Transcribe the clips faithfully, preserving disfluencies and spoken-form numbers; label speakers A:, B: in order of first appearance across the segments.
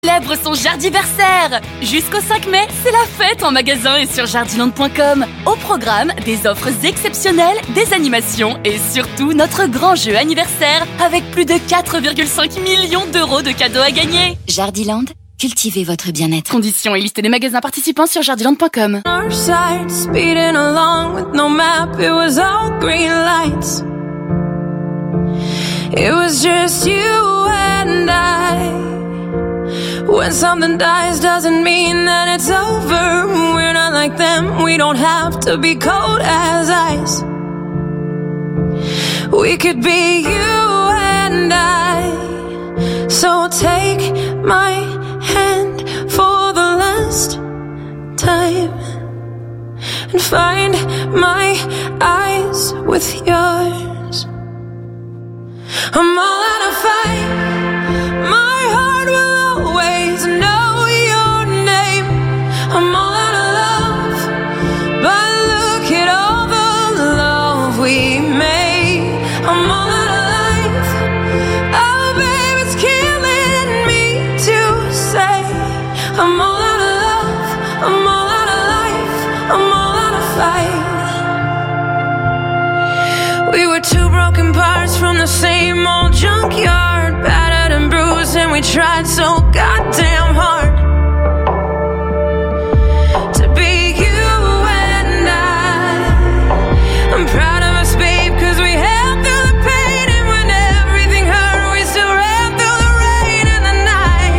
A: Célèbre son jardiversaire. Jusqu'au cinq mai, c'est la fête en magasin et sur jardiland point com. Au programme, des offres exceptionnelles, des animations et surtout notre grand jeu anniversaire avec plus de quatre virgule cinq millions d'euros de cadeaux à gagner.
B: Jardiland, cultivez votre bien-être.
A: Conditions et liste des magasins participants sur jardiland point com.
C: Our side, speeding along with no map, it was all green lights. It was just you and I. When something dies doesn't mean that it's over. We're not like them, we don't have to be cold as ice. We could be you and I. So take my hand for the last time and find my eyes with yours. I'm all out of fight. My heart will always know your name. I'm all out of love, but look at all the love we made. I'm all out of life. Oh, babe, it's killing me to say I'm all out of love. I'm all out of life. I'm all out of fight. We were two broken parts from the same old junkyard, battered and bruised, and we tried so goddamn hard to be you and I. I'm proud of us, babe, cause we held through the pain, and when everything hurt, we still ran through the rain and the night.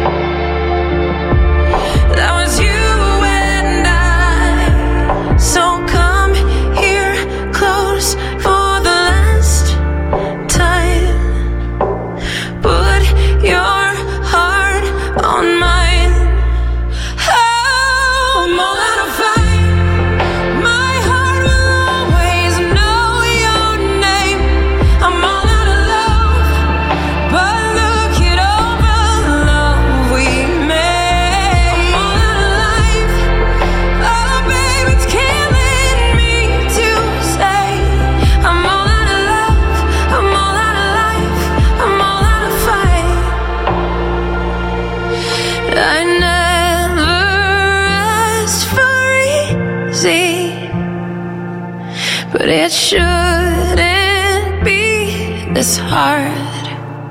C: That was you and I. So come here close for the last time. Put your heart on mine. Oh, I'm all out of fight. My heart will always know your name. I'm all out of love, but look at all the love we made. I'm all out of life. Oh, babe, it's killing me to say I'm all out of love. I'm all out of life. I'm all out of fight. I never asked for easy, but it shouldn't be this hard.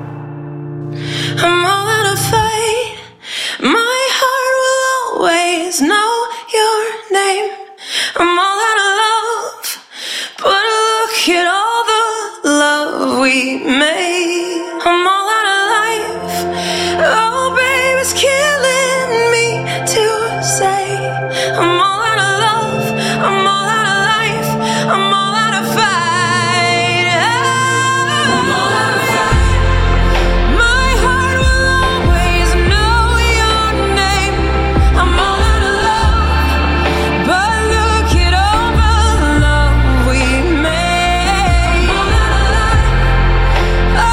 C: I'm all out of fight. My heart will always know your name. I'm all out of love, but look at all the love we made. I'm all out of life. Oh, babe, it's killing me to say I'm all out of love. I'm all out of life. I'm all out of fight. I'm all out of fight. My heart will always know your name. I'm all out of love, but look at all the love we made. I'm all out of life.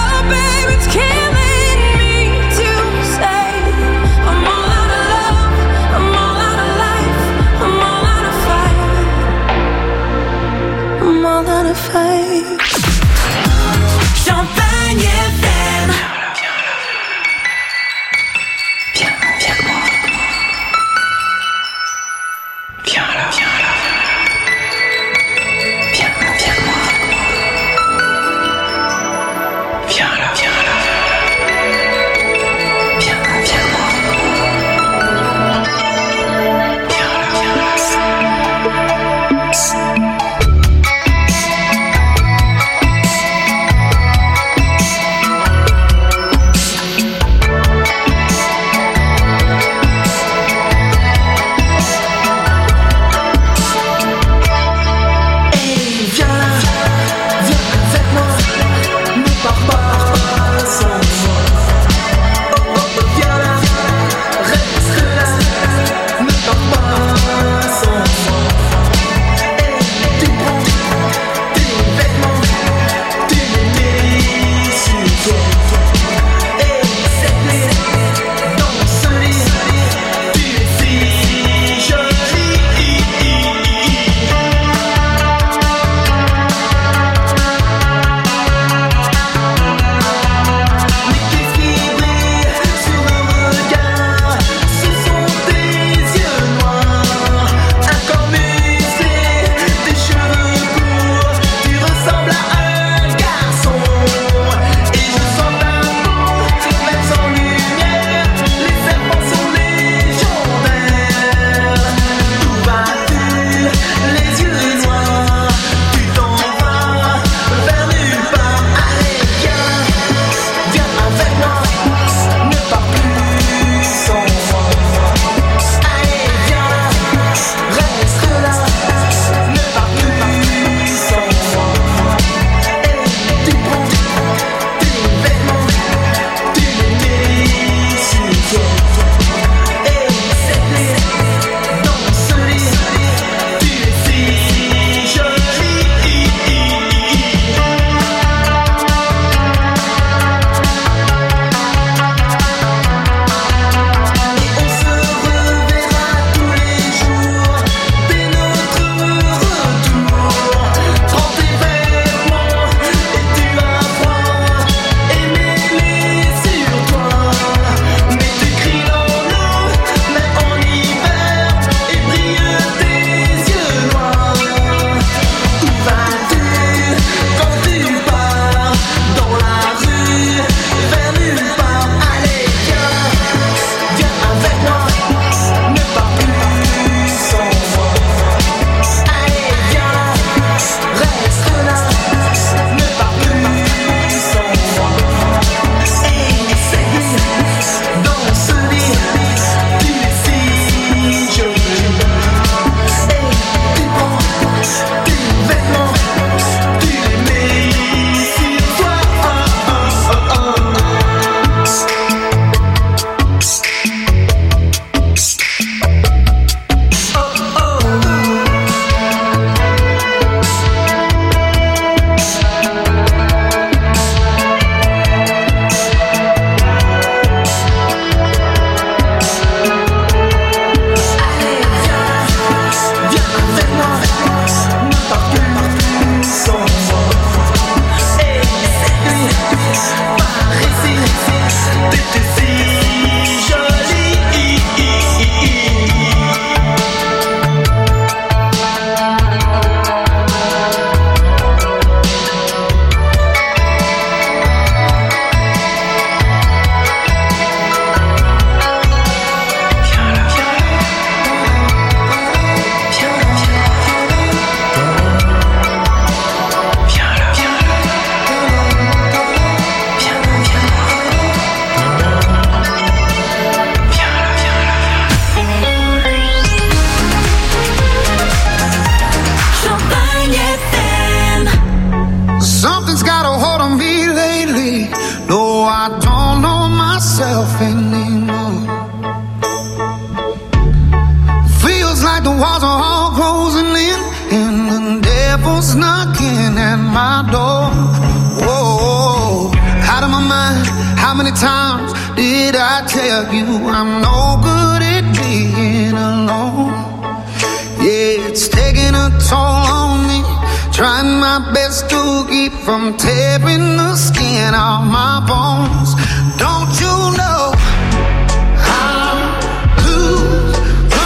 D: tell you I'm no good at being alone. Yeah, it's taking a toll on me, trying my best to keep from tearing the skin off my bones. Don't you know I lose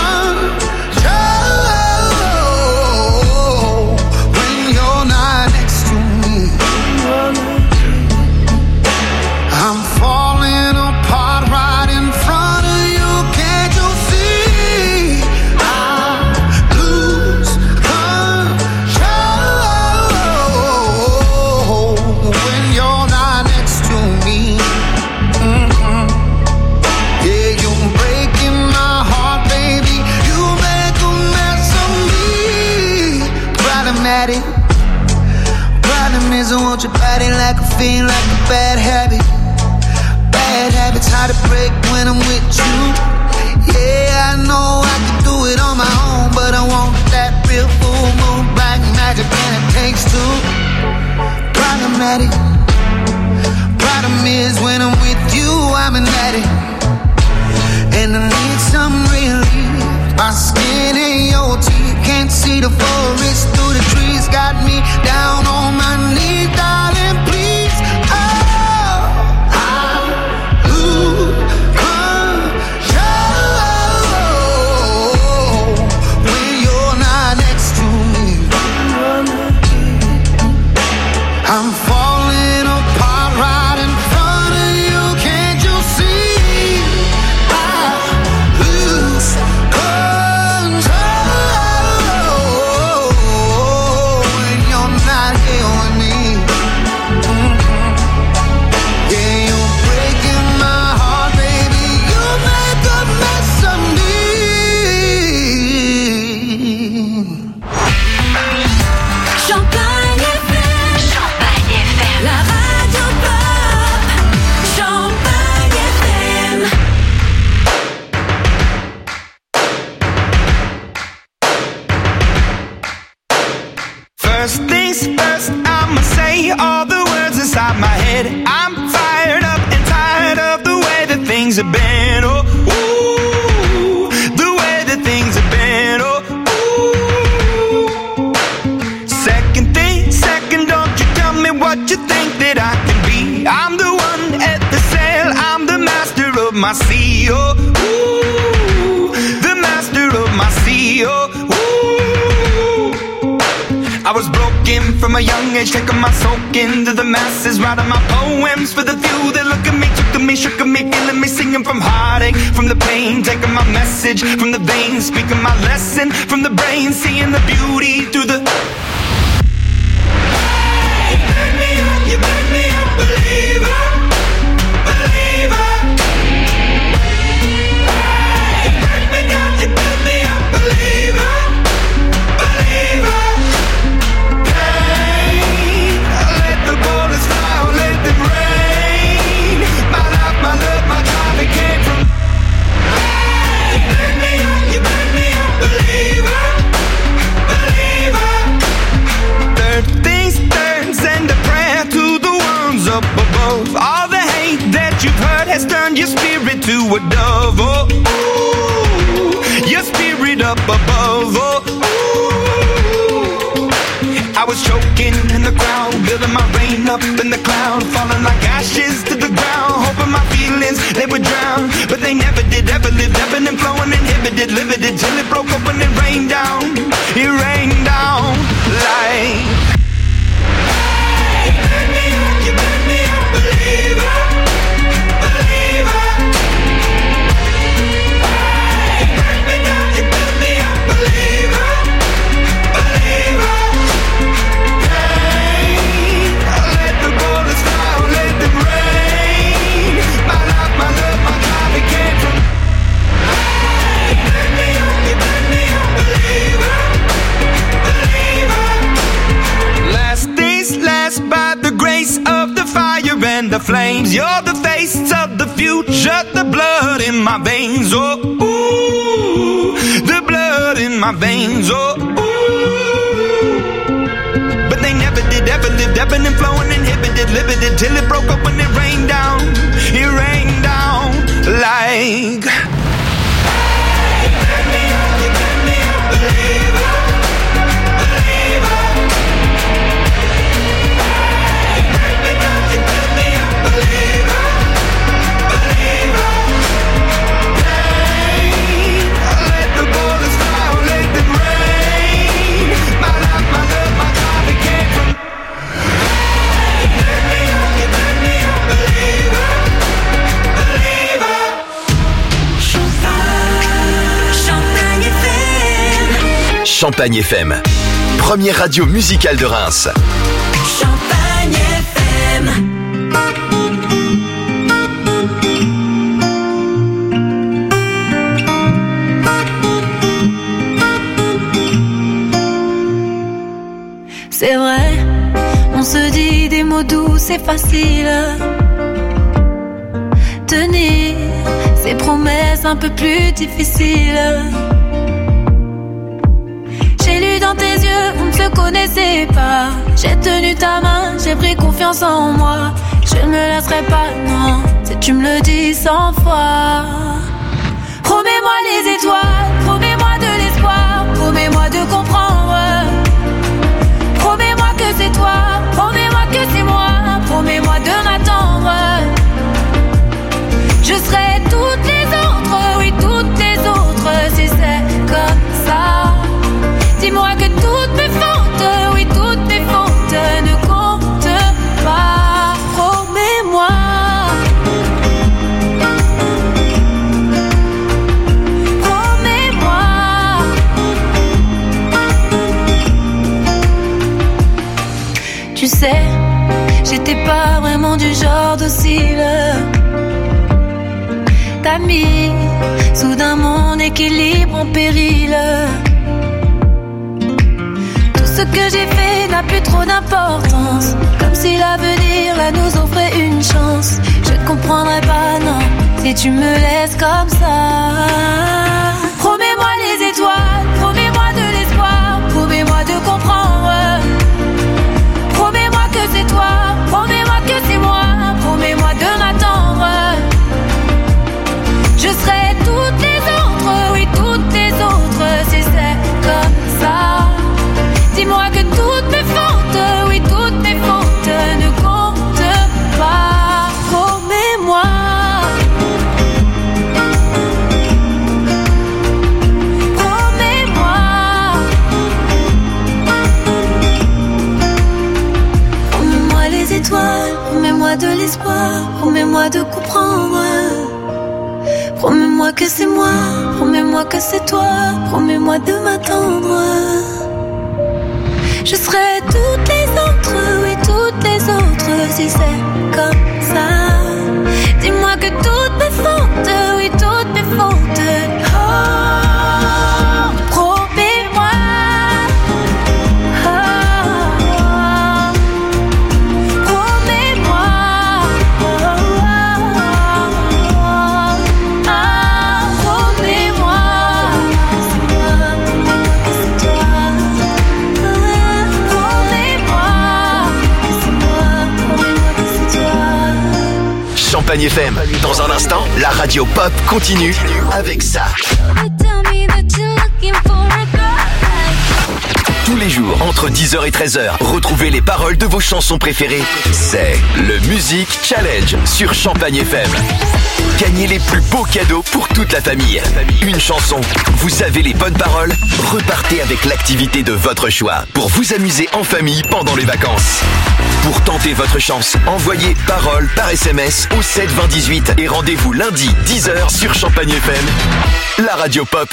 D: control when you're not next to me? I'm falling apart right in front of you. Can't you see? I lose control when you're not next to me. Mm-hmm. Yeah, you're breaking my heart, baby. You make a mess of me. Problematic. Problem is I want your body like a fiend, like a bad habit. Bad habits hard to break when I'm with you. Yeah, I know I can do it on my own, but I want that real full moon black magic, and it takes two. Problematic. Problem is when I'm with you, I'm an addict, and I need some relief. My skin and your teeth can't see the forest through the trees. Got me down on my knees, darling, please. Oh, I lose control when you're not next to me. I'm falling apart right in front of you. Can't you see? I lose control when you're not here with me. Mm-hmm. Yeah, you're breaking my heart, baby. You make a mess of me.
C: Champagne F M. Champagne F M. La radio pop. Champagne F M.
E: First things first, I'ma say all the words inside my head. I'm fired up and tired of the way that things have been. Oh, ooh, the way that things have been. Oh, ooh. Second thing, second, don't you tell me what you think that I can be. I'm the one at the sail, I'm the master of my sea. Oh, ooh, the master of my sea. Oh, ooh. I was broken from a young age, taking my soak into the masses, writing my poems for the few that look at me, took to me, shook at me, feeling me, singing from heartache, from the pain, taking my message from the veins, speaking my lesson from the brain, seeing the beauty through the. Hey, you burn me up, you burn me up, believer, believer. Hey, you burn me down, you burn me up, believer, believer. Let the bullets fly, let them rain. My life, my love, my drive, it came from. Hey, you burn me up, you burn me up, believer, believer. Third things third, send a prayer to the ones up above. All the hate that you've heard has turned your spirit to a dove. Oh, ooh, your spirit up above. Oh, ooh. I was choking in the crowd, building my rain up in the cloud, falling like ashes to the ground, hoping my feelings, they would drown, but they never did, ever lived, ebbing and flowing, inhibited, limited, till it broke up and it rained down, it rained down like. Hey, you burn me up, you burn me up, believer, believer. Hey, you burn me down, you burn me up, believer, believer. Let the bullets fly, let them rain. My life, my love, my drive, it came from. Hey, you burn me up, you burn me up, believer, believer. Last things last, by the grace of the fire and the flames. You're the face of the future, the blood in my veins. Oh, ooh, the blood in my veins. Oh, ooh. But they never did, ever lived, ebbing and flowing, inhibited, limited, till it broke up when it rained down, it rained down like. Hey, turn me on, you turn me on, believer, believer. Hey, turn me on, you turn me on, believer, believer. Hey, let the bullets fly, let them rain. My life, my love, my God, it came from. Hey, turn me on, you turn me on, believer, believer.
C: Champagne F M.
F: Champagne F M, première radio musicale de Reims.
C: Champagne F M. C'est vrai, on se dit des mots doux, c'est facile. Tenir ces promesses un peu plus difficiles. J'ai lu dans tes yeux, on ne se connaissait pas. J'ai tenu ta main, j'ai pris confiance en moi. Je ne me laisserai pas, non, si tu me le dis cent fois. Promets-moi les étoiles, promets-moi de l'espoir, promets-moi de comprendre. Promets-moi que c'est toi, promets-moi que c'est moi, promets-moi de m'attendre. Je serai toutes les autres, oui toutes les autres, si c'est comme ça. Dis-moi que toutes mes fautes, oui toutes mes fautes ne comptent pas. Promets-moi. Promets-moi. Tu sais, j'étais pas vraiment du genre docile. T'as mis soudain mon équilibre en péril. Tout ce que j'ai fait n'a plus trop d'importance. Comme si l'avenir là nous offrait une chance. Je ne comprendrai pas, non, si tu me laisses comme ça. Promets-moi les étoiles, promets-moi de l'espoir, promets-moi de comprendre. Promets-moi que c'est toi, promets-moi que c'est moi, promets-moi de m'attendre. Je serai toutes les autres, oui toutes les autres, si c'est comme ça. Dis-moi que toutes mes fautes, oui toutes mes fautes ne comptent pas. Promets-moi. Promets-moi. Promets-moi les étoiles, promets-moi de l'espoir, promets-moi de comprendre. Promets-moi que c'est moi, promets-moi que c'est toi, promets-moi de m'attendre. Je serai toutes les autres, oui toutes les autres, si c'est comme ça. Dis-moi que toutes mes fautes, oui toutes mes fautes. Oh, promets-moi. Oh, promets-moi. Oh, oh, oh, promets-moi. C'est moi, promets-moi que c'est toi.
F: Champagne F M, dans un instant, la radio pop continue avec ça. Tous les jours, entre dix heures et treize heures, retrouvez les paroles de vos chansons préférées. C'est le Music Challenge sur Champagne F M. Gagnez les plus beaux cadeaux pour toute la famille. Une chanson, vous avez les bonnes paroles, repartez avec l'activité de votre choix pour vous amuser en famille pendant les vacances. Pour tenter votre chance, envoyez parole par S M S au sept vingt dix-huit et rendez-vous lundi dix heures sur Champagne F M, la radio pop.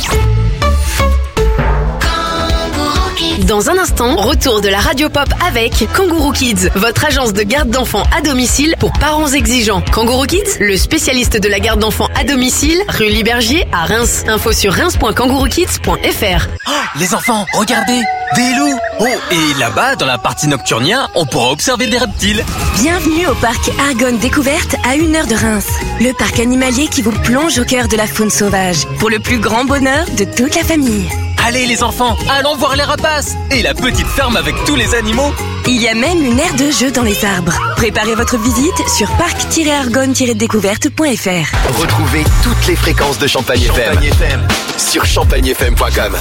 G: Dans un instant, retour de la radio pop avec Kangourou Kids, votre agence de garde d'enfants à domicile pour parents exigeants. Kangourou Kids, le spécialiste de la garde d'enfants à domicile, rue Libergier à Reims. Info sur reims point kangourou kids point f r.
H: Oh, les enfants, regardez, des loups. Oh, et là-bas, dans la partie nocturnia, on pourra observer des reptiles.
I: Bienvenue au parc Argonne Découverte à une heure de Reims. Le parc animalier qui vous plonge au cœur de la faune sauvage pour le plus grand bonheur de toute la famille.
H: Allez les enfants, allons voir les rapaces et la petite ferme avec tous les animaux.
I: Il y a même une aire de jeu dans les arbres. Préparez votre visite sur parc tiret argonne tiret découverte point f r.
F: Retrouvez toutes les fréquences de Champagne, Champagne F M sur champagne f m point com.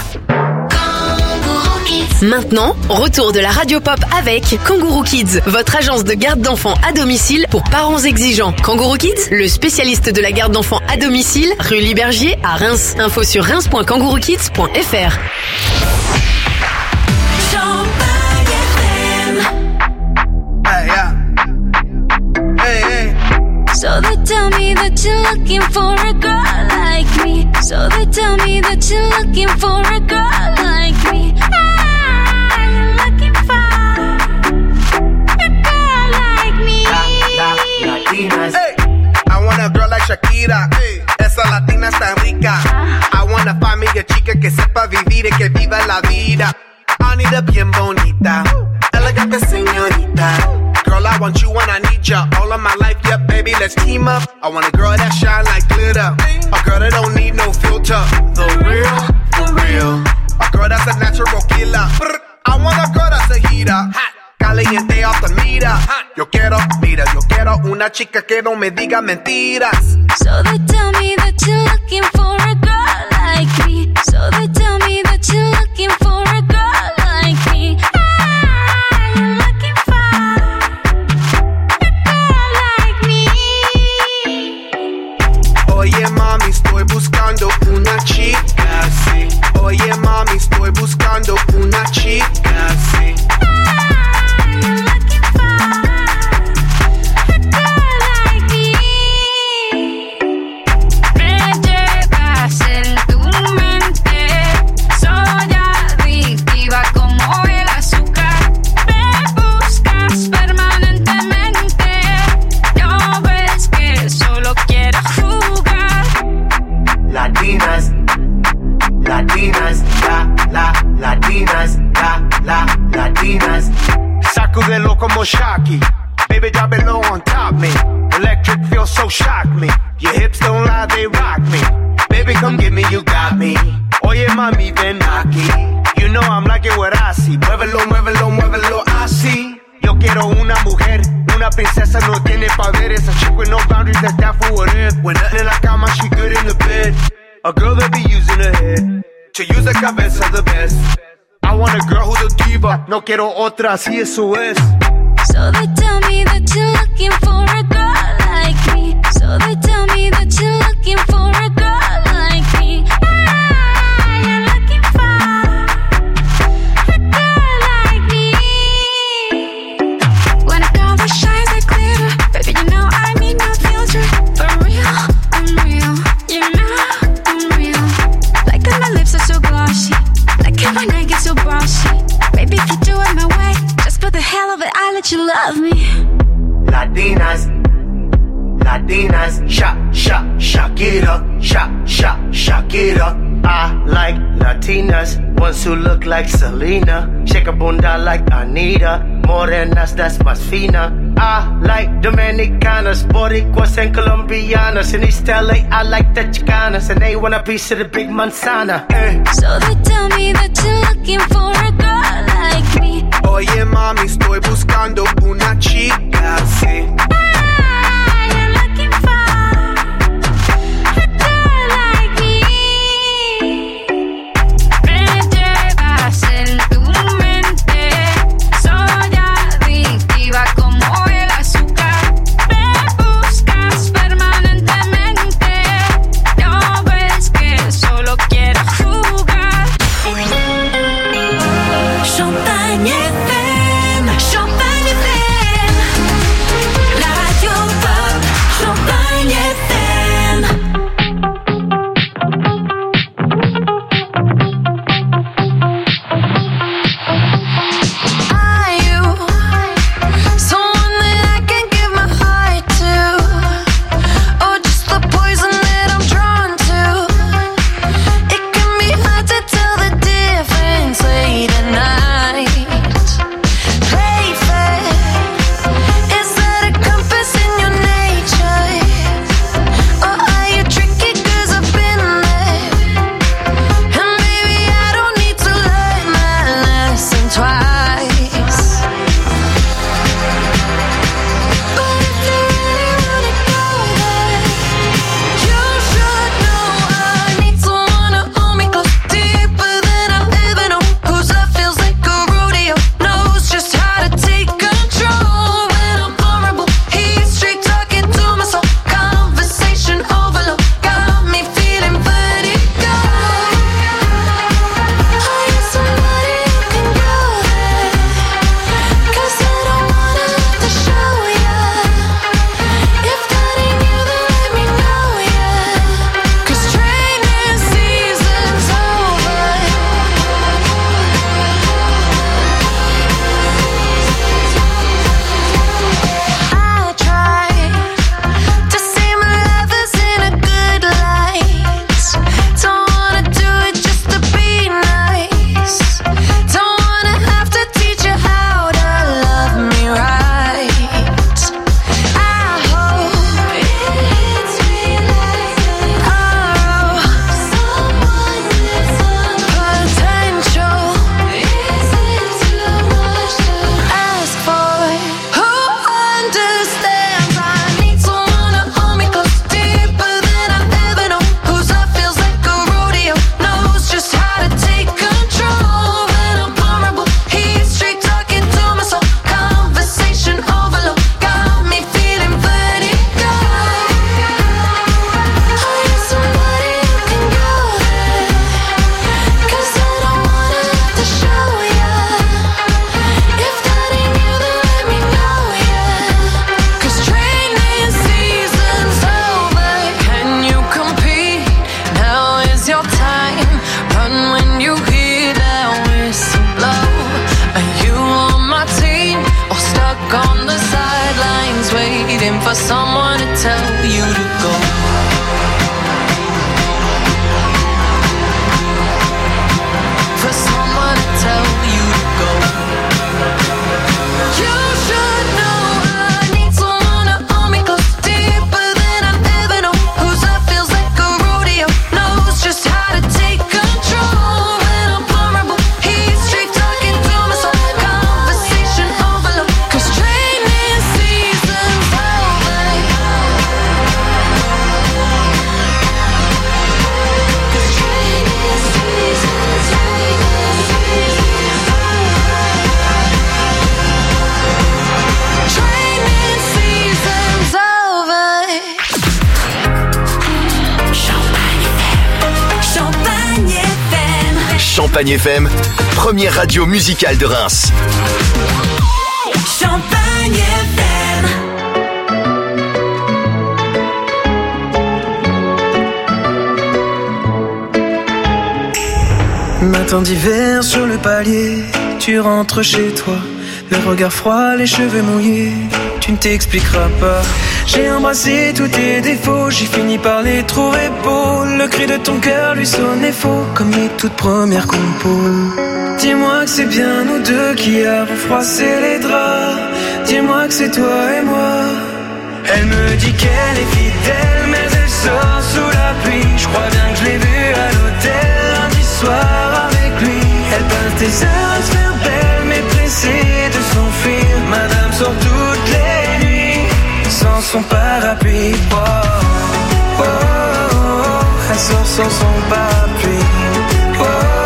G: Maintenant, retour de la radio pop avec Kangourou Kids, votre agence de garde d'enfants à domicile pour parents exigeants. Kangourou Kids, le spécialiste de la garde d'enfants à domicile, rue Libergier à Reims. Info sur reims point kangourou kids point f r.
C: So they tell me that you're looking for a girl like me. So they tell me that you're looking for a girl like me. Ah, you're looking for a girl like me.
J: La, la, Latinas. Hey, I want a girl like Shakira. Hey, esa latina está rica. I wanna find me a chica que sepa vivir y que viva la vida. I need a bien bonita, elegante señorita. Girl, I want you when I need ya. All of my life, yeah, baby, let's team up. I want a girl that shine like glitter. A girl that don't need no filter. The real, the real. A girl that's a natural killer. I want a girl that's a heater. Hot, caliente off the meter. Yo quiero, mira, yo quiero una chica que no me diga mentiras.
C: So they tell me that you're looking for a girl like me. So they tell me that you're looking for a girl like me.
J: Oye mami, estoy buscando una chica, sí. Oye mami, estoy buscando una chica, sí.
C: I'm looking for a girl like me. Me llevas en tu mente, soy adictiva como el azúcar. Me buscas permanentemente, no ves que solo quiero jugar.
J: Latinas, Latinas, la, la, Latinas, la, la, Latinas. Sacudelo como Shocky, baby drop it low on top me. Electric feels so shock me. Your hips don't lie, they rock me. Baby come get me, you got me. Oye mami ven aquí. You know I'm liking what I see. Muévelo, muévelo, muévelo así. Yo quiero una mujer, una princesa no tiene poderes. A chick with no boundaries, that's down for what if. When nothing in la cama, she good in the bed. A girl that be using her head to use the cabeza the best. I want a girl who's a diva, no quiero otra, así eso es.
C: So they tell me that you're looking for a girl like me. So they tell me that you're looking for a girl like me. Ah, you're looking for a girl like me. When a girl that shines like glitter, baby, you know I need no filter. For real, I'm real, you know I'm real. Like that my lips are so glossy, like that my neck is so bossy. Baby, if you do it my way, just for the hell of it, I'll let you love me.
J: Latinas, Latinas, sha, sha, Shakira, sha, sha, Shakira. I like Latinas, ones who look like Selena, shake a bunda like Anita, morenas that's más fina. I like Dominicanas, Boricuas and Colombianas. In East L A, I like the Chicanas, and they want a piece of the big manzana. Eh.
C: So they tell me that you're looking for a girl like me.
J: Oye mami, estoy buscando una chica, sí.
C: Ah, you're looking for a girl like me. Me llevas en tu mente, soy adictiva como el azúcar. Me buscas permanentemente, no ves que solo quiero jugar. Champagne F M, Champagne F M, la
F: Champagne F M, première radio musicale de Reims.
C: Champagne F M.
K: Matin d'hiver sur le palier, tu rentres chez toi, le regard froid, les cheveux mouillés, tu ne t'expliqueras pas. J'ai embrassé tous tes défauts, j'ai fini par les trouver beaux. Le cri de ton cœur lui sonnait faux, comme les toutes premières compos. Dis-moi que c'est bien nous deux qui avons froissé les draps. Dis-moi que c'est toi et moi. Elle me dit qu'elle est fidèle, mais elle sort sous la pluie. Je crois bien que je l'ai vue à l'hôtel lundi soir avec lui. Elle passe des heures à se faire belle, mais pressée de s'enfuir. Madame sort toutes les nuits sans son parapluie. Oh, oh, oh, oh. Elle sort sans son parapluie. Oh, oh,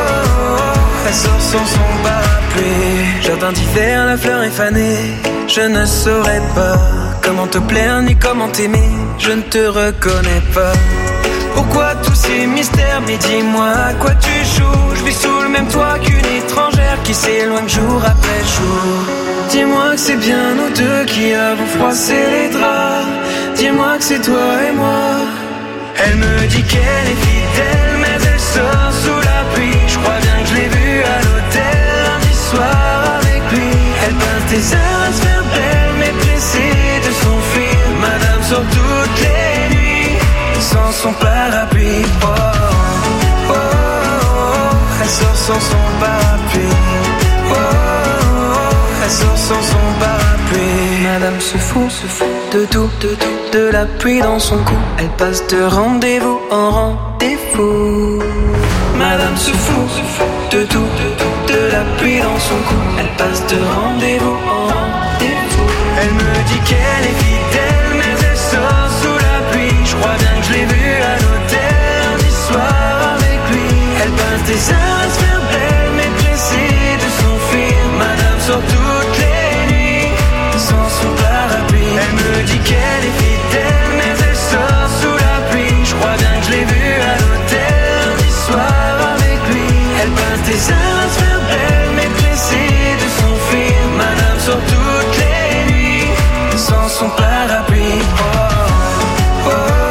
K: oh. Elle sort sans son parapluie. Jardin d'hiver, la fleur est fanée. Je ne saurais pas comment te plaire ni comment t'aimer. Je ne te reconnais pas. Pourquoi tous ces mystères? Mais dis-moi à quoi tu joues. Je vis sous le même toit qu'une étrangère qui s'éloigne jour après jour. Dis-moi que c'est bien nous deux qui avons froissé les draps. Dis-moi que c'est toi et moi. Elle me dit qu'elle est fidèle, mais elle sort sous la pluie. Je crois bien que je l'ai vue à l'hôtel lundi soir avec lui. Elle passe des heures à se faire belle, mais pressée de s'enfuir. Madame sort toutes les nuits sans son parapluie. Oh, oh, oh, oh. Elle sort sans son parapluie. Oh, oh, oh. Elle sort sans son parapluie. Madame se fout, se fout de tout, de tout, de la pluie dans son cou. Elle passe de rendez-vous en rendez-vous. Madame se fout, se fout de tout, de tout, de la pluie dans son cou. Elle passe de rendez-vous en rendez-vous. Elle me dit qu'elle est fidèle, mais elle sort sous la pluie. Je crois bien que je l'ai vue à l'hôtel lundi soir avec lui. Elle passe des heures à se faire belle, mais pressée de s'enfuir. Madame sort toutes les nuits sans son parapluie. Elle me dit qu'elle est fidèle, mais elle sort sous la pluie. Je crois bien que je l'ai vue à l'hôtel lundi soir avec lui. Elle passe des heures à se faire belle, mais pressée de s'enfuir. Madame sort toutes les nuits sans son parapluie. Oh, oh, oh,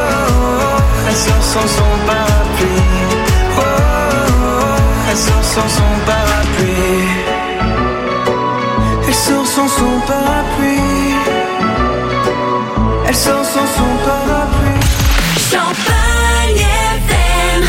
K: oh. Elle sort sans son parapluie. Oh, oh, oh. Elle sort sans son parapluie. Elle sort sans son parapluie. Elle sort sans son parapluie.
C: Champagne F M.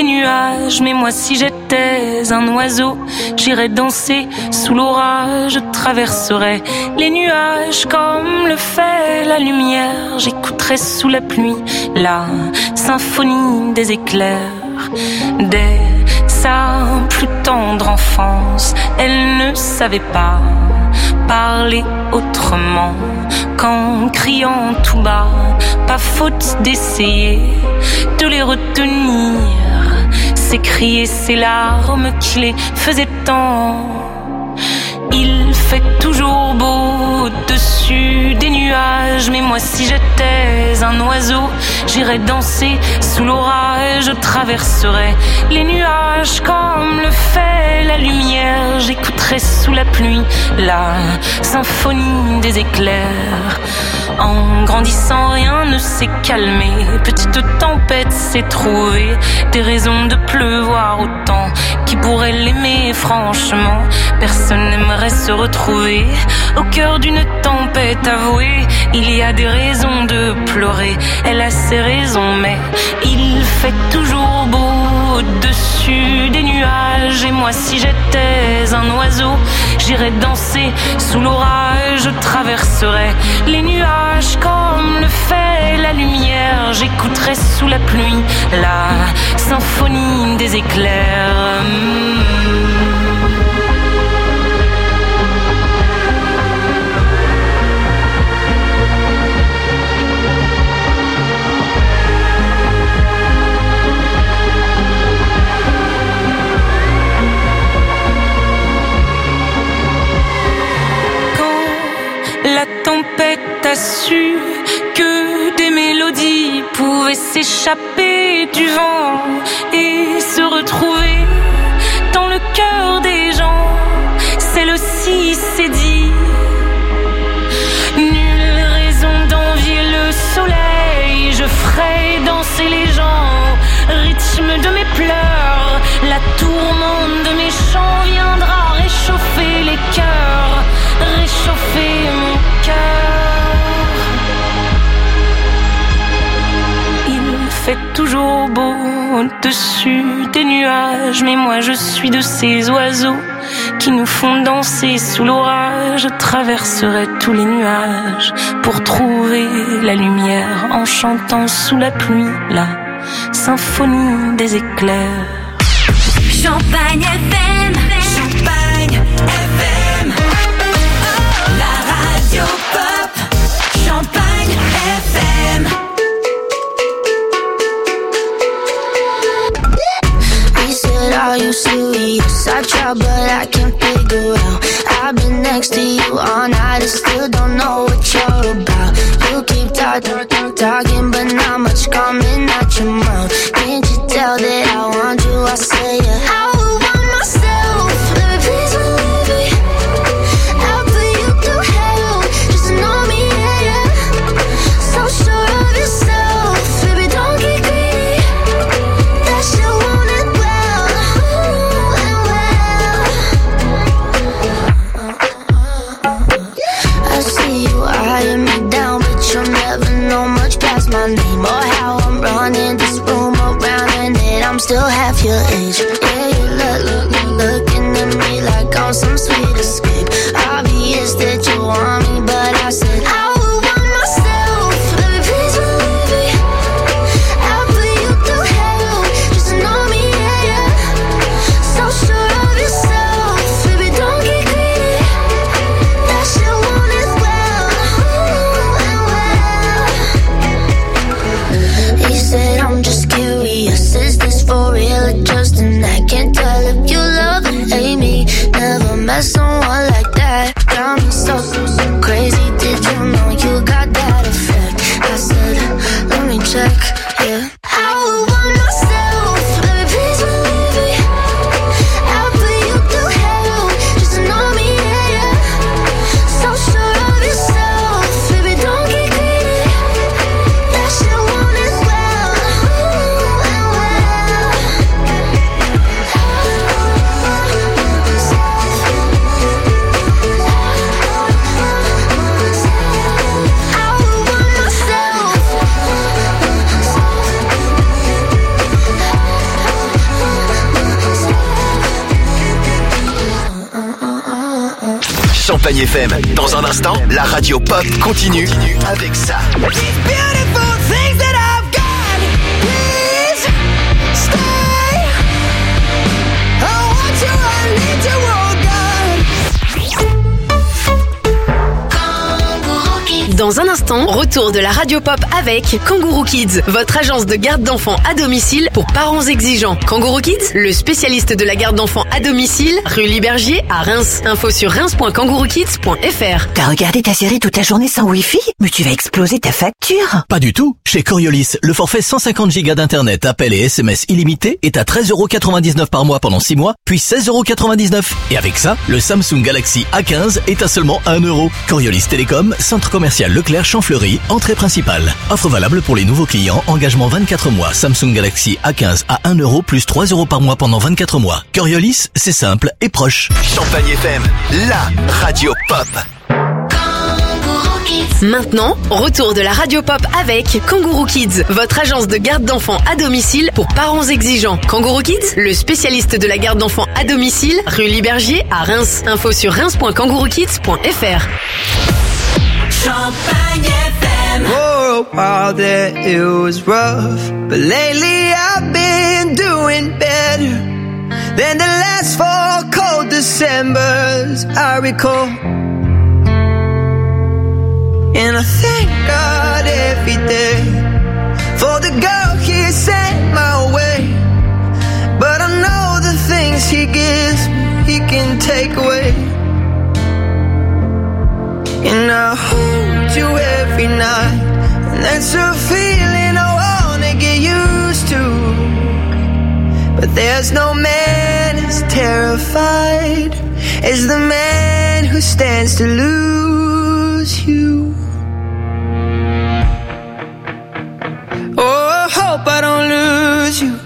C: des nuages. Mais moi si j'étais un oiseau, j'irais danser sous l'orage. Je traverserais les nuages comme le fait la lumière. J'écouterais sous la pluie la symphonie des éclairs. Dès sa plus tendre enfance, elle ne savait pas parler autrement qu'en criant tout bas. Pas faute d'essayer de les retenir, ces cris et ces larmes qui les faisaient tant. Il fait toujours beau au-dessus des nuages. Mais moi si j'étais un oiseau, j'irais danser sous l'orage. Je traverserais les nuages comme le fait la lumière. J'écouterais sous la pluie la symphonie des éclairs. En grandissant rien ne s'est calmé, petite tempête s'est trouvée, des raisons de pleuvoir autant. Qui pourrait l'aimer franchement? Personne n'aimerait se retrouver au cœur d'une tempête. Avouée, il y a des raisons de pleurer. Elle a ses raisons, mais il fait toujours beau au-dessus des nuages. Et moi si j'étais un oiseau, j'irais danser sous l'orage. Je traverserais les nuages comme le fait la lumière. J'écouterais sous la pluie la symphonie des éclairs. La tempête a su que des mélodies pouvaient s'échapper du vent et se retrouver dans le cœur des gens. Celle-ci s'est dit, nulle raison d'envier le soleil. Je ferai danser les gens au rythme de mes pleurs. La tourmente de mes chants viendra réchauffer les cœurs, réchauffer mon cœur. Il fait toujours beau au-dessus des nuages, mais moi je suis de ces oiseaux qui nous font danser sous l'orage. Je traverserai tous les nuages pour trouver la lumière en chantant sous la pluie la symphonie des éclairs.
E: Champagne F M, Champagne F M, la radio pop, Champagne F M.
L: We said, are you serious? I try but I can't figure out. I've been next to you all night and still don't know what you're about. You keep talking, talking but not much coming out your mouth. Can't you tell that I want you? I say yeah. I would want myself, baby, please don't leave me. I'll put you through hell, just to know me, yeah, yeah. So sure of yourself, baby, don't get greedy. That you want it well, ooh, and well. I see you eyeing me down, but you'll never know much past my name or how I'm running this room around, and that I'm still half your age. Yeah, you
F: Champagne F M. Dans un instant, la radio pop continue avec ça.
G: Dans un instant, retour de la radio pop avec Kangourou Kids, votre agence de garde d'enfants à domicile pour parents exigeants. Kangourou Kids, le spécialiste de la garde d'enfants à domicile, rue Libergier à Reims. Info sur reims point kangourou kids point f r.
M: T'as regardé ta série toute la journée sans Wi-Fi ? Mais tu vas exploser ta facture.
N: Pas du tout. Chez Coriolis, le forfait cent cinquante gigas d'internet, appels et S M S illimités est à treize euros quatre-vingt-dix-neuf par mois pendant six mois, puis seize euros quatre-vingt-dix-neuf. Et avec ça, le Samsung Galaxy A quinze est à seulement un euro. Coriolis Télécom, centre commercial Leclerc Champfleury, entrée principale. Offre valable pour les nouveaux clients, engagement vingt-quatre mois. Samsung Galaxy A quinze à un euro plus trois euros par mois pendant vingt-quatre mois. Coriolis, c'est simple et proche.
F: Champagne F M, la radio pop.
G: Maintenant, retour de la radio pop avec Kangourou Kids, votre agence de garde d'enfants à domicile pour parents exigeants. Kangourou Kids, le spécialiste de la garde d'enfants à domicile, rue Libergier à Reims. Info sur reims point kangourou kids point f r.
C: Champagne F M.
K: For a while there it was rough, but lately I've been doing better than the last four cold Decembers I recall. And I thank God every day for the girl He sent my way. But I know the things He gives me, He can take away. And I hold you every night, and that's a feeling I wanna get used to. But there's no man as terrified as the man who stands to lose you. Oh, I hope I don't lose you.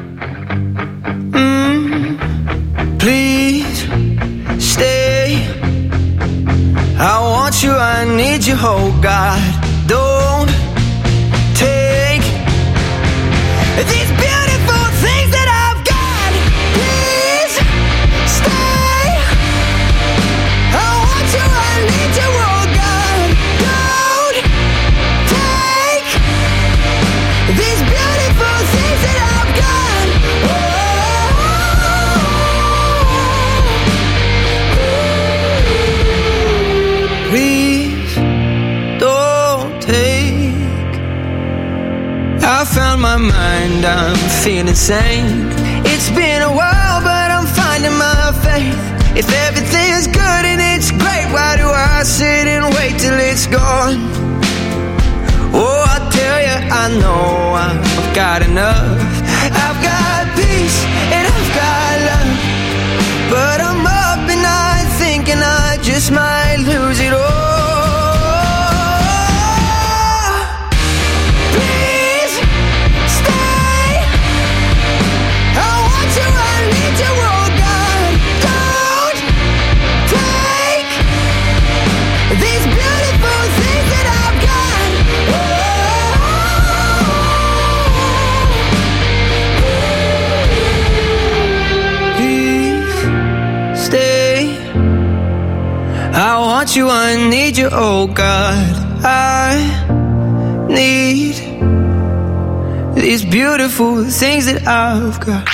K: Mm, please stay. I want you, I need you, oh God. Don't take these beautiful things that I've got. Please stay. I want you, I need you, oh God. Don't take these beautiful things that I've got. Oh, please don't take. I found my mind, I'm feeling sane. It's been a while, but I'm finding my faith. If everything's good and it's great, why do I sit and wait till it's gone? Oh, I tell you, I know I've got enough. I've got peace and I've got love, but I'm up and night thinking I just might lose it all. Please stay. I want you, I need you, oh God. Don't take these beautiful things that I've got. Please stay. I want you, I need you, oh God. I need these beautiful things that I've got.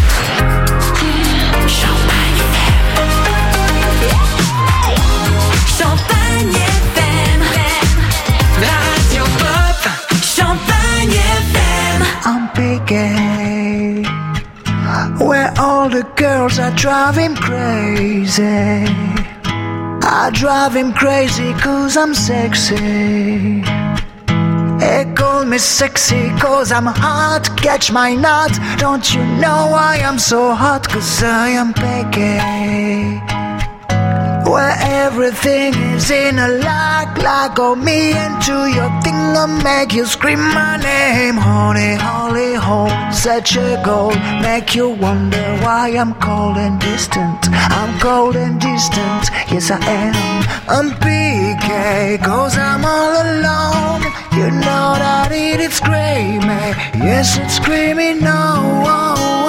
C: Champagne F M. La radio pop. Champagne F M.
D: I'm picking where all the girls are driving crazy. I drive him crazy cause I'm sexy. They call me sexy cause I'm hot. Catch my nut. Don't you know I am so hot? Cause I am picky. Where everything is in a lock, lock on me into your thing, I'll make you scream my name. Honey, holy hole, such a goal, make you wonder why I'm cold and distant. I'm cold and distant, yes I am. I'm P K, cause I'm all alone. You know that it is screaming, yes it's screaming no.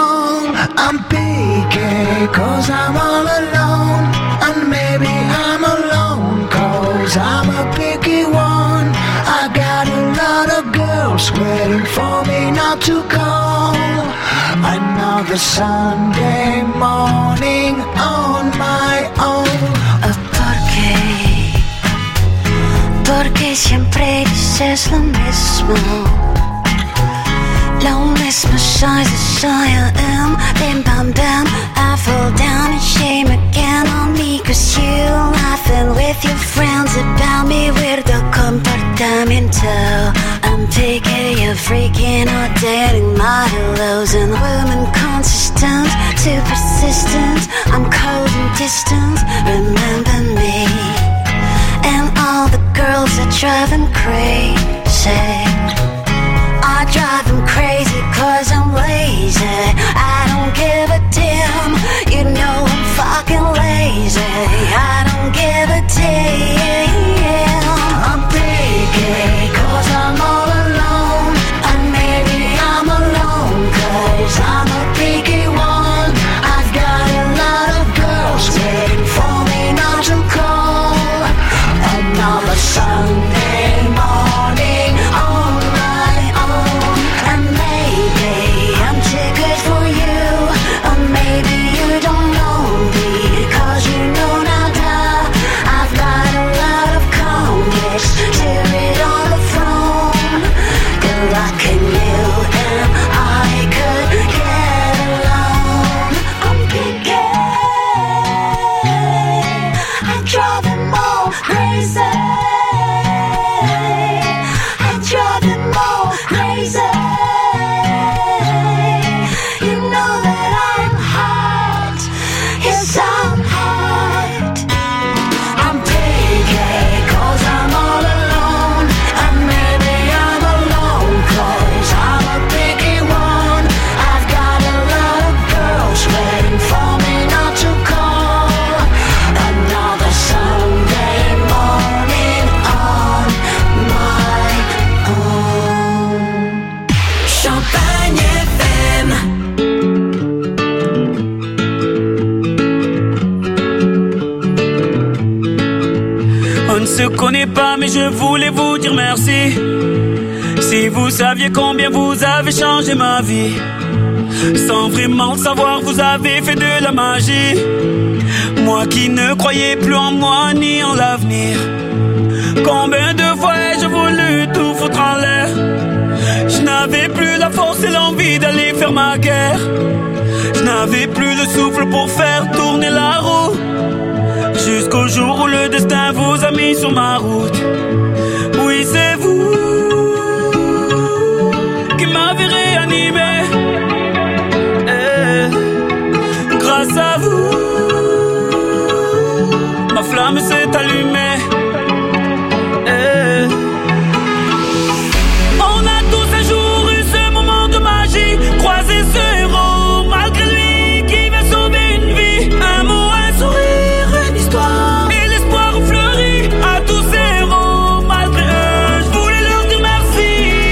D: I'm P K, cause I'm all alone. And maybe I'm a a Sunday morning on my own.
C: ¿Por qué? Porque siempre dices lo mismo. Lo mismo size as I am. Bim bam bam, I fall down in shame again on me. Cause you laughing with your friends about me. Weirdo comportamiento. I'm taking you freaking out, dating my lows and women consistent, too persistent. I'm cold and distant, remember me. And all the girls that drive them crazy. I drive them crazy cause I'm lazy. I don't give a damn. You know I'm fucking lazy. I don't give a damn.
D: I'm picky cause I'm all alone. And maybe I'm alone cause I'm a picky one. I've got a lot of girls waiting for me not to call. Another Sunday morning on my own. And maybe I'm too good for you. Or maybe you don't know me cause you know nada. I've got a lot of comics to read on the phone. Good luck in you and I could get along. I'm picky. I drive them all crazy. I drive them all crazy. You know that I'm hot. Yes, I'm hot. I'm picky cause I'm all alone. And maybe I'm alone cause I'm a picky one. I've got a lot of girls waiting for me not to call. Another Sunday morning on my own.
C: Champagne F M.
K: On ne se connaît pas mais je voulais vous dire merci. Si vous saviez combien vous avez changé ma vie. Sans vraiment le savoir vous avez fait de la magie. Moi qui ne croyais plus en moi ni en l'avenir. Combien de fois ai-je voulu tout foutre en l'air. Je n'avais plus la force et l'envie d'aller faire ma guerre. Je n'avais plus le souffle pour faire tourner la roue. Jusqu'au jour où le destin vous a mis sur ma route. Oui, c'est vous qui m'avez réanimé. Eh, grâce à vous, ma flamme s'est allumée. Eh, on a tous un jour eu ce moment de magie. Croiser ce héros malgré lui qui va sauver une vie. Un mot, un sourire, une histoire. Et l'espoir fleurit à tous ces héros. Malgré eux, je voulais leur dire merci.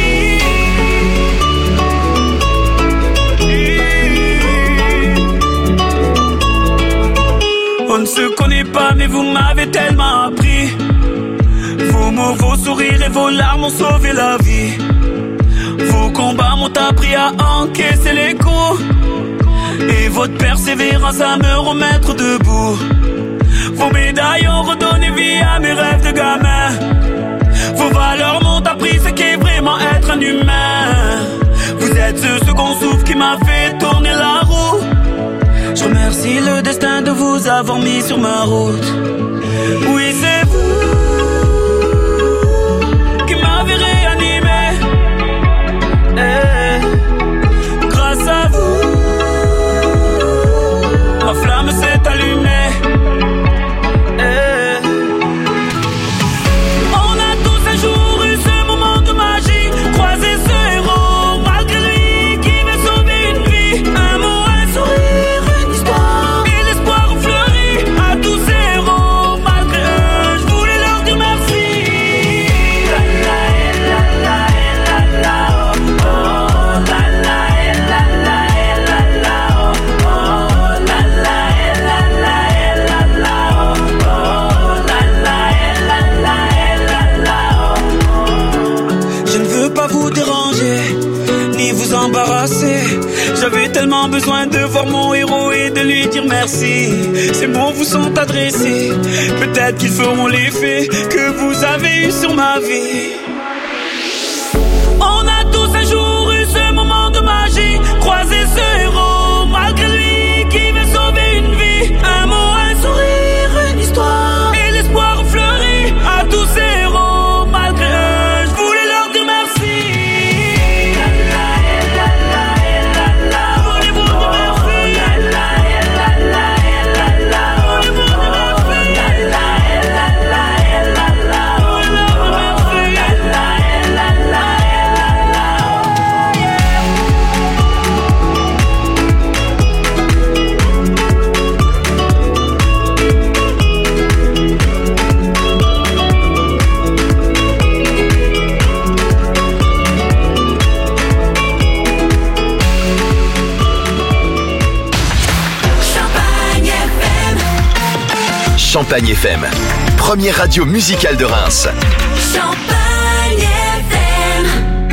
K: On ne se connaît pas mais vous m'avez tellement appris. Vos mots, vos sourires et vos larmes ont sauvé la vie. Vos combats m'ont appris à encaisser les coups. Et votre persévérance à me remettre debout. Vos médailles ont redonné vie à mes rêves de gamin. Vos valeurs m'ont appris ce qu'est vraiment être un humain. Vous êtes ce second souffle qui m'a fait tourner la roue. Je remercie le destin de vous avoir mis sur ma route. Oui, c'est vous qui m'avez réanimé. Eh, grâce à vous, ma flamme s'est allumée. Eh, on a tous un jour eu ce moment de magie. Croiser ce héros malgré lui qui veut sauver une vie. Un mot, un sourire, une histoire. Et l'espoir fleurit à tous ces héros. simplement besoin de voir mon héros et de lui dire merci. Ces mots vous sont adressés, peut-être qu'ils feront l'effet que vous avez eu sur ma vie. On a tous un jour eu ce moment de magie, croiser ce héros malgré lui qui veut sauver une vie. Un mot, un sourire, une histoire et l'espoir fleurit à tous ces héros malgré eux. Je voulais leur dire merci. Voulez-vous dire
F: Champagne F M, première radio musicale de Reims.
C: Champagne F M.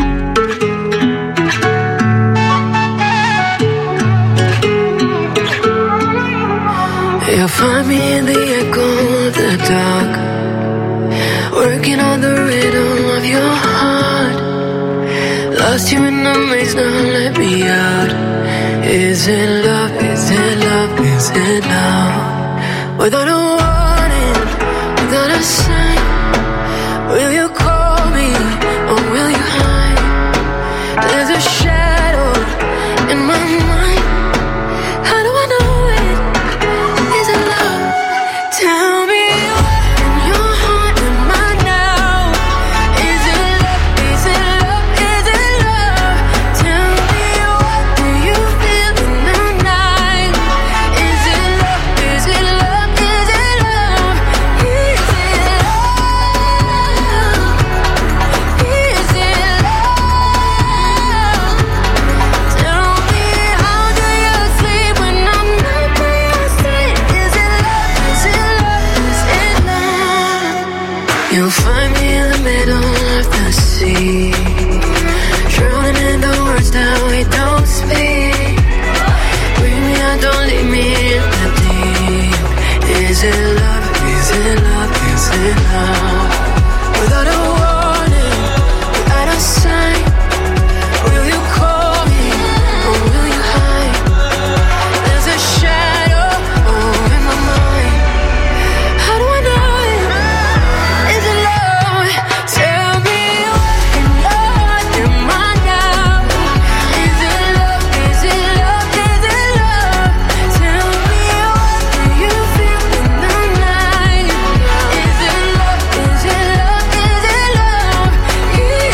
O: You'll find me in the echo of the dark, working on the rhythm of your heart. Lost you in the maze, now let me out. Is it love, is it love, is it love? Without a warning, without a sign, will you call me or will you hide? There's a shadow in my mind. How do I know it? Is it love? Tell me what in your heart am I now? Is it love? Is it love? Is it love? Tell me what do you feel in the night? Is it love? Is it love? Is it love? Is it love? Is it love? Tell me how do you sleep when I'm not by your side? Is it love? Is it love? Is it love? You'll find me in the middle of the sea, drowning in the words that we don't speak. Bring me out, don't leave me in the deep. Is it love? Is it love? Is it love? Without a warning, without a sign, will you call me or will you hide? There's a shadow oh, in my mind. How do I know it? Is it love? Tell me what in your heart am I now? Is it love? Is it love? Is it love? Tell me what do you feel in the night? Is it love? Is it love? Is it love? Is it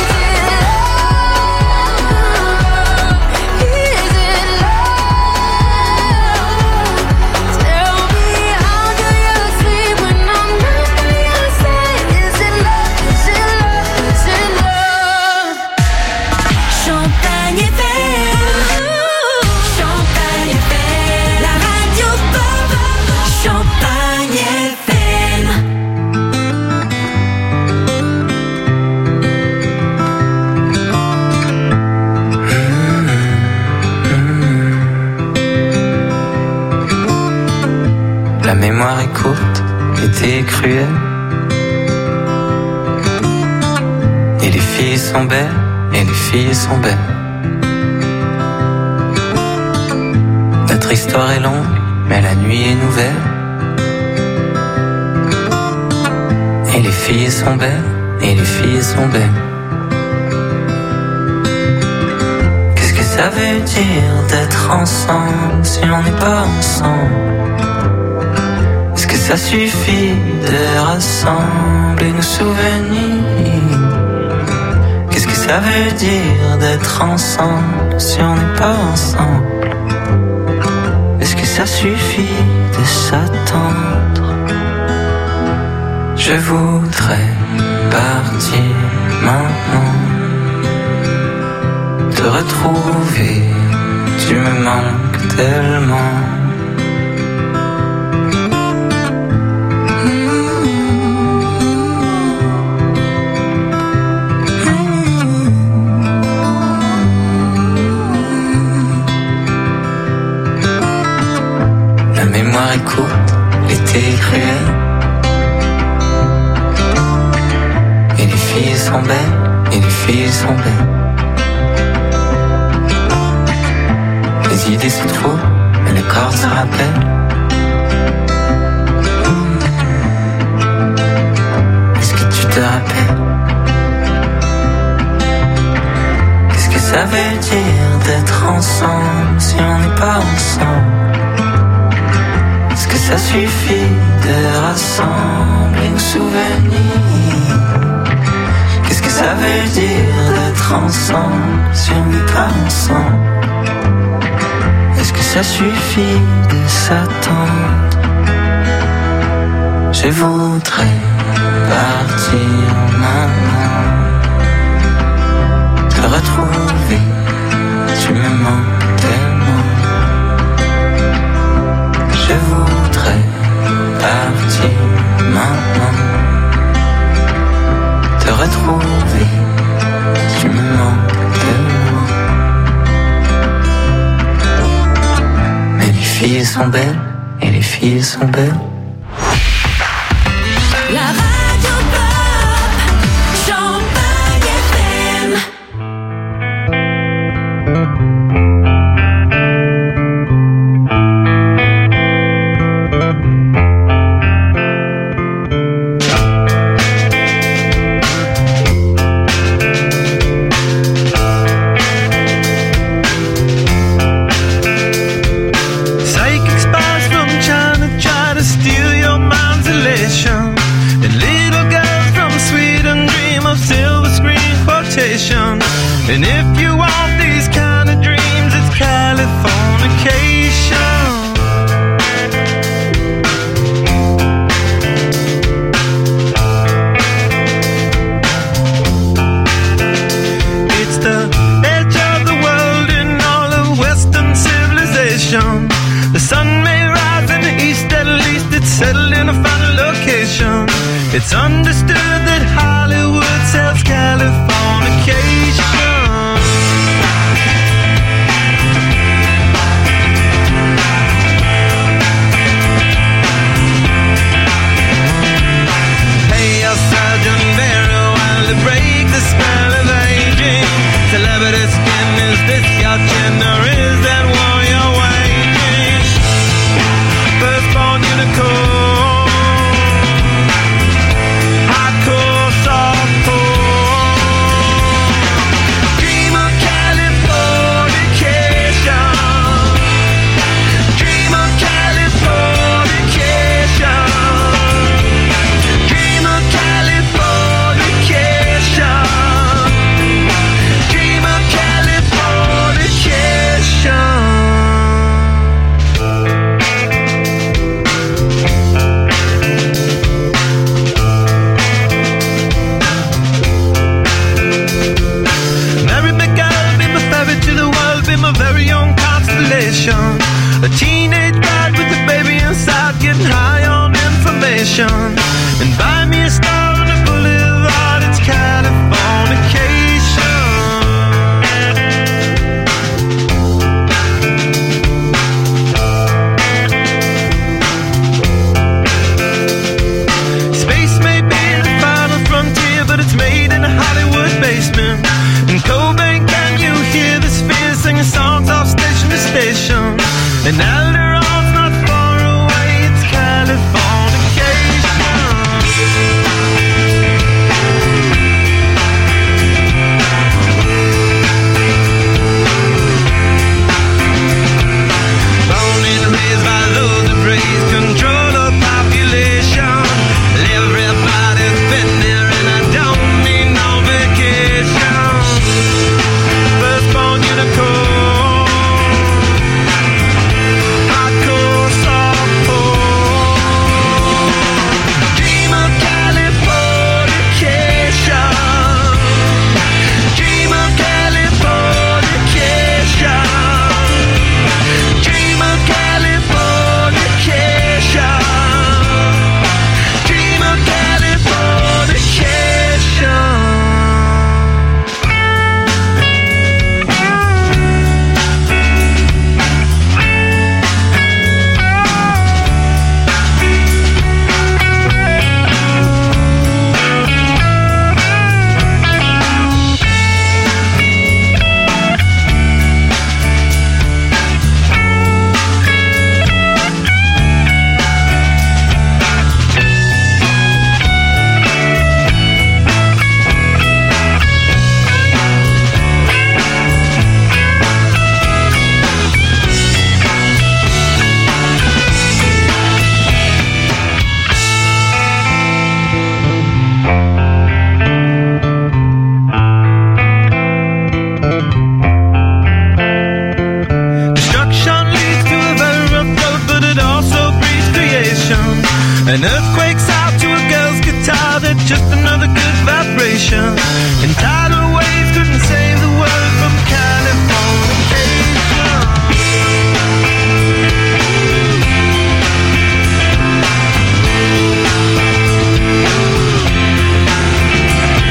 O: love? Is it love? Tell me how do you sleep when I'm not by your side? Is it love? Is it love? Is it love?
C: Champagne F M. Champagne F M. La radio pop. Champagne F M.
P: La mémoire est courte, l'été est cruel. Et les filles sont belles, et les filles sont belles. Notre histoire est longue, mais la nuit est nouvelle. Et les filles sont belles, et les filles sont belles. Qu'est-ce que ça veut dire d'être ensemble si on n'est pas ensemble? Est-ce que ça suffit de rassembler nos souvenirs? Qu'est-ce que ça veut dire d'être ensemble si on n'est pas ensemble? Est-ce que ça suffit de s'attendre? Je voudrais partir maintenant, te retrouver, tu me manques tellement. sont belles et les filles sont belles. Les idées se trouvent, mais le corps se rappelle. Est-ce que tu te rappelles? Qu'est-ce que ça veut dire d'être ensemble si on n'est pas ensemble? Est-ce que ça suffit de rassembler nos souvenirs? Qu'est-ce que ça veut dire d'être ensemble si on n'est pas ensemble? Est-ce que ça suffit de s'attendre? Je voudrais partir maintenant, te retrouver, tu me manques tellement. Je voudrais partir maintenant, te retrouver, tu me manques tellement. Mais les filles sont belles, et les filles sont belles.
C: La radio pop, Champagne F M.
K: Psychic spies from China try to steal your mind's elation. And little girls from Sweden dream of silver screen quotation. And if you want these kind of dreams, it's Californication. It's the edge of the world in all of Western civilization. The sun may rise in the east, at least it's settled in a final location. It's understood that Hollywood sells Californication. Hey, your Sergeant Barrow, while to break the spell of aging. Celebrity skin, is this your chin or is that war you're waging? Firstborn unicorn, hardcore, softcore. Dream of Californication. Dream of Californication. Dream of Californication. Dream of Californication. Mary McGill, be my fairy to the world, be my very own constellation. A teenage bride with a baby inside, getting high on information. And buy me a star